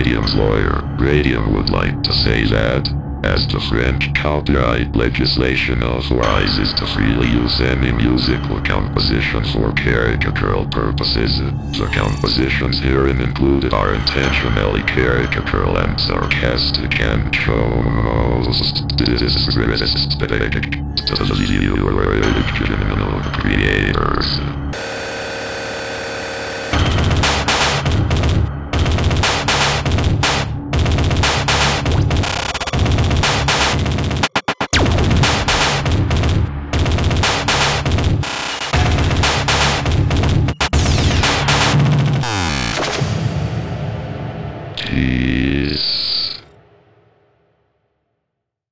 Radium's lawyer. Radium would like to say that, as the French copyright legislation authorizes to freely use any musical composition for caricatural purposes, the compositions herein included are intentionally caricatural and sarcastic and shows disrespect to the original creators.